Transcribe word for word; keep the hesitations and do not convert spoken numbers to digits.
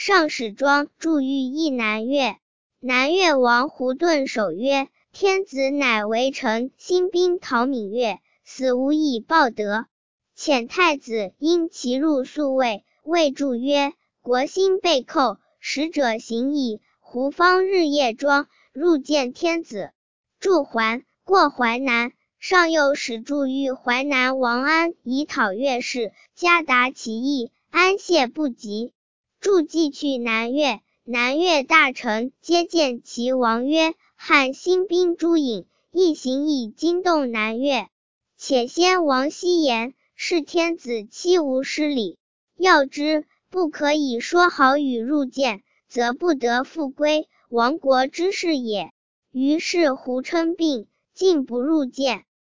上使庄祝御邑南越。南越王胡顿守曰：天子乃为臣，兴兵讨闽越，死无以报德。遣太子因其入宿卫，谓祝曰：国兴被寇，使者行矣。胡方日夜庄，入见天子。祝还，过淮南，上又使祝御淮南王安以讨越事，加达其意，安谢不及。祝既去南越，南越大臣皆见其王曰：汉兴兵诸尹，一行以惊动南越。且先王希言，是天子欺无失礼，要之，不可以说好语入见，则不得复归，亡国之事也。于是胡称病，竟不入见。